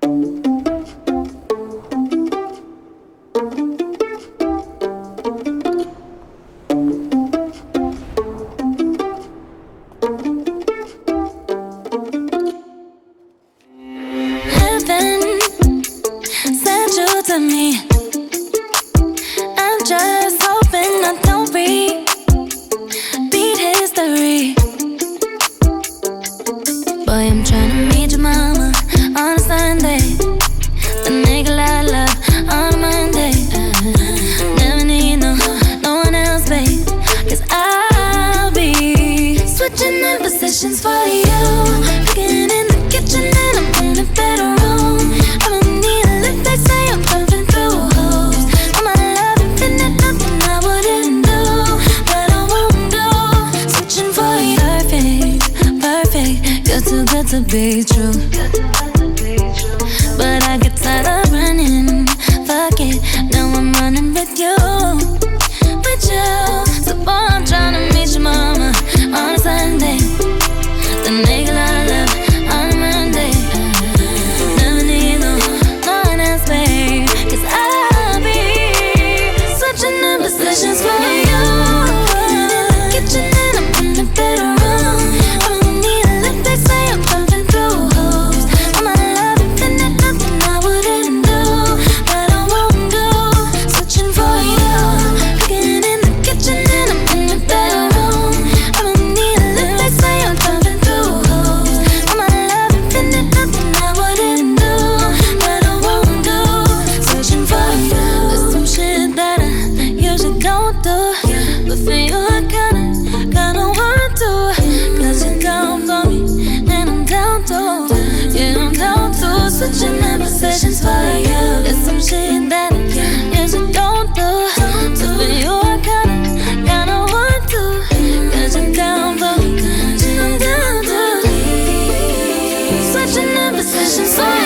Heaven sent you to me. I'm just hoping I don't repeat history. Boy, I'm trying to meet your mama on a Sunday. The nigga I love on a Monday. Never need no one else, babe. 'Cause I'll be switching in positions for you. Cooking in the kitchen and I'm in the bedroom. I don't need a lift, they say I'm pumping through holes. All my love infinite, nothing I wouldn't do, but I won't do. Switching for you, perfect, good to be true. But I get tired of running, fuck it, now I'm running with you. So boy, I'm trying to meet your mama on a Sunday. The nigga I love on a Monday. Never need no one else, babe. 'Cause I'll be switching the positions for you. In the kitchen and I'm in the bedroom. I don't need a lift, they say I'm pumping through holes. All my love infinite, nothing I wouldn't do, but I won't do. Switching for you. Cooking in the kitchen and I'm in the bedroom. I don't need a lift, they say I'm pumping through holes. All my love infinite, nothing I wouldn't do, but I won't do. Switching for you. There's some shit that I usually don't do, but for you I kinda want to. 'Cause you're down for me and I'm down too. Yeah, I'm down too. Switching the positions for you. There's some shit that I usually don't do, but for you I kinda want to. 'Cause you're down for me and I'm down too. Switching the positions for you.